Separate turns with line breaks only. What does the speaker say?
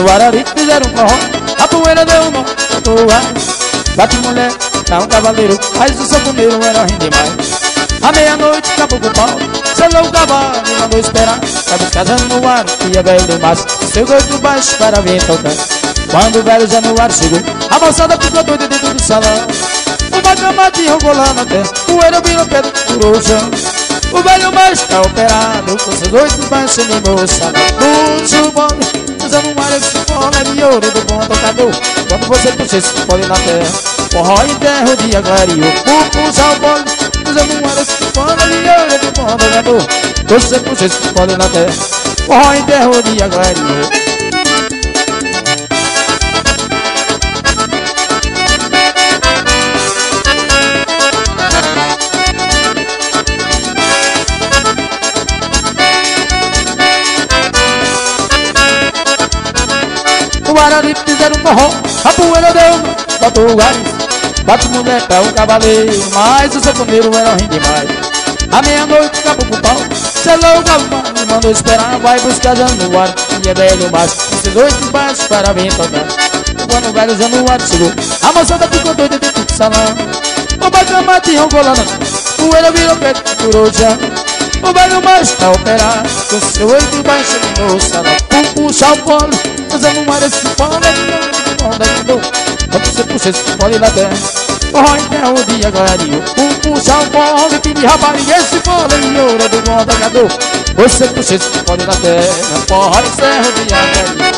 No Araripe fizeram um forró, a poeira deu um nó, bate mulher, dá um cavaleiro, mas o sanfoneiro era rindo demais. À meia-noite, acabou com o pau, selou o cavalo e mandou esperar. Sabe casando no ar, e a velha do maço chegou do baixo para vir tocar. Quando o velho Januário chegou, a moçada ficou doida dentro do salão. Uma cama de rolando até, poeira virou pedra, furou o chão. O velho macho tá operado, com seus 8 baixos e moça. Puxa bom, usando um ar esse forró é de ouro do bom tocador. Quando você puxa esse pole na terra, forró enterra o dia clareou. Puxa o pole, usando um ar esse forró é de ouro do bom tocador. Você puxa esse pole na terra, forró enterra o dia clareou. No Araripe fizeram um forró, a poeira deu uma, botou o gás. Bate mulher pra um cavaleiro, mas o sanfoneiro era rindo demais. À meia-noite acabou com o pau, selou o cavalo e mandou esperar. Vai buscar Januário, e é velho macho, esses 8 baixos para vir tocar. Quando o velho Januário chegou, a moçada ficou doida dentro do salão. O bacama tinha um colando, poeira virou preto, furou o chão. O velho macho tá operado, com seu 8 baixos no salão. Puxa o polo, usando um ar esse polo é de onda de dor. Quando você puxa esse polo na terra, forró enterra o dia clareou. Puxa o polo e pede rapariga, esse polo é de ouro do bom tocador. Você puxa esse polo na terra, forró encerra o dia clareou.